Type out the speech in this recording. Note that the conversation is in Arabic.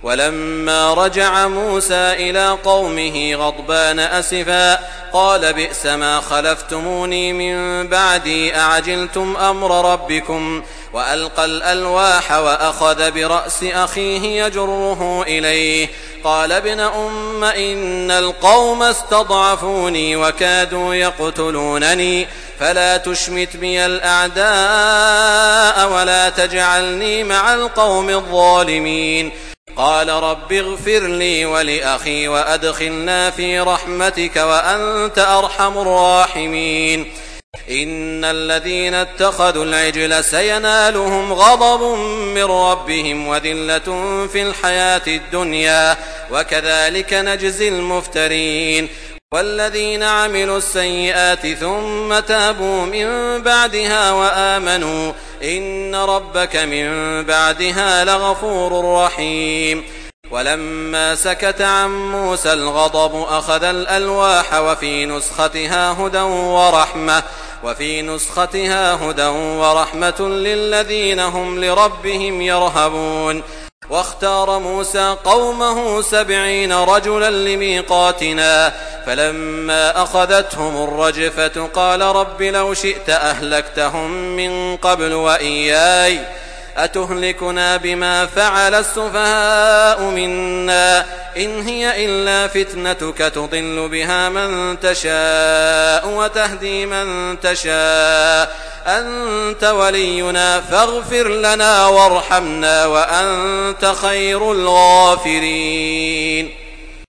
ولما رجع موسى إلى قومه غضبان أسفا قال بئس ما خلفتموني من بعدي أعجلتم أمر ربكم وألقى الألواح وأخذ برأس أخيه يجره إليه قال ابن أم إن القوم استضعفوني وكادوا يقتلونني فلا تشمت بي الأعداء ولا تجعلني مع القوم الظالمين قال رب اغفر لي ولأخي وأدخلنا في رحمتك وأنت أرحم الراحمين إن الذين اتخذوا العجل سينالهم غضب من ربهم وذلة في الحياة الدنيا وكذلك نجزي المفترين والذين عملوا السيئات ثم تابوا من بعدها وآمنوا إن ربك من بعدها لغفور رحيم ولما سكت عن موسى الغضب أخذ الألواح وفي نسختها هدى ورحمة للذين هم لربهم يرهبون واختار موسى قومه 70 رجلا لميقاتنا فلما أخذتهم الرجفة قال رب لو شئت أهلكتهم من قبل وإياي أتهلكنا بما فعل السفهاء منا إن هي إلا فتنتك تضل بها من تشاء وتهدي من تشاء أنت ولينا فاغفر لنا وارحمنا وأنت خير الغافرين